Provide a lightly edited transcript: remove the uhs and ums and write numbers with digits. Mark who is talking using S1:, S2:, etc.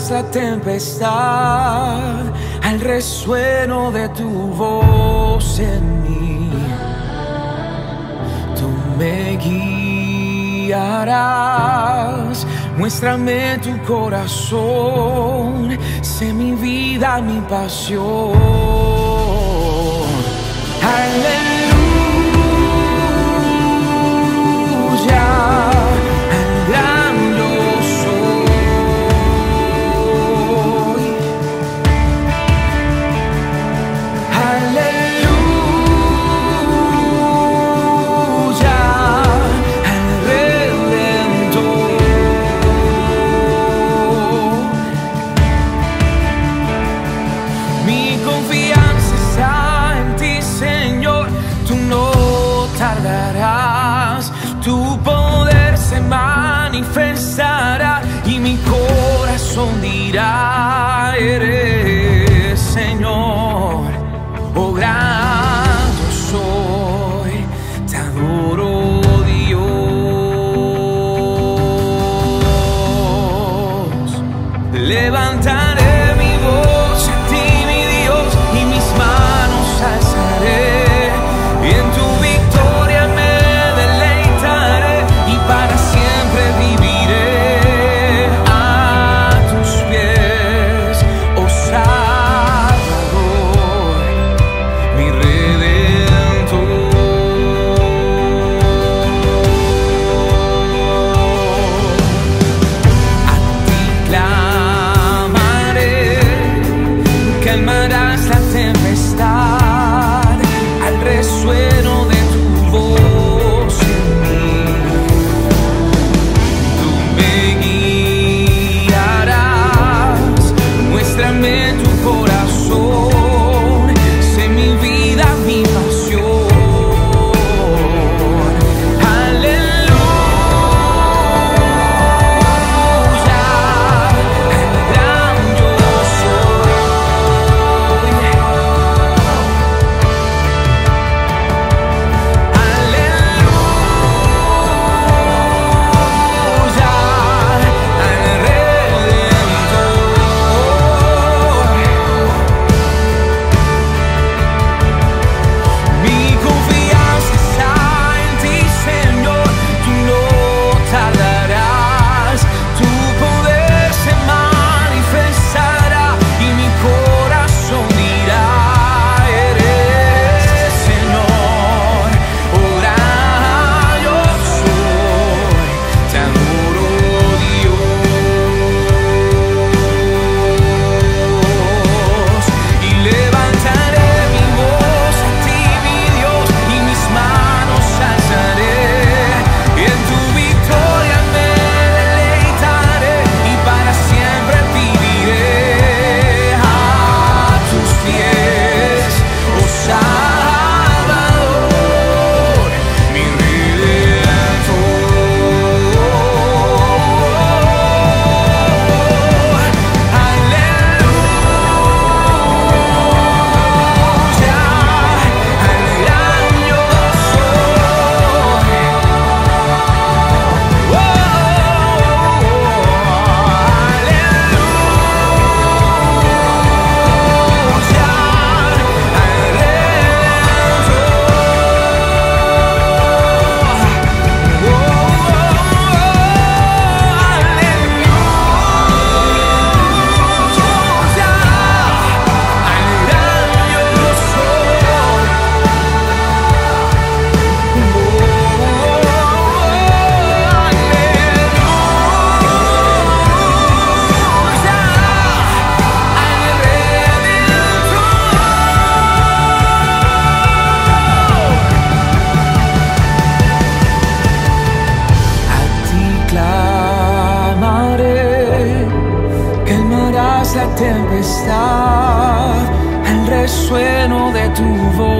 S1: calmarás la tempestad al resueno de tu voz en mí. Tú me guiarás, muéstrame tu corazón, sé mi vida, mi pasión. Aleluya. Tu poder se manifestará y mi corazón dirá: eres Señor, oh gran yo soy, te adoro Dios. Levantaré mi voz a ti, mi Dios, y mis manos alzaré, y en tu victoria me deleitaré y para siempre viviré a tus pies, oh Salvador, mi Redentor. A ti clamaré, calmarás la tempestad al resueno de tu voz en mí. Tú me guiarás, muéstrame tu corazón, sé mi vida, mi pasión. La tempestad al resueno de tu voz.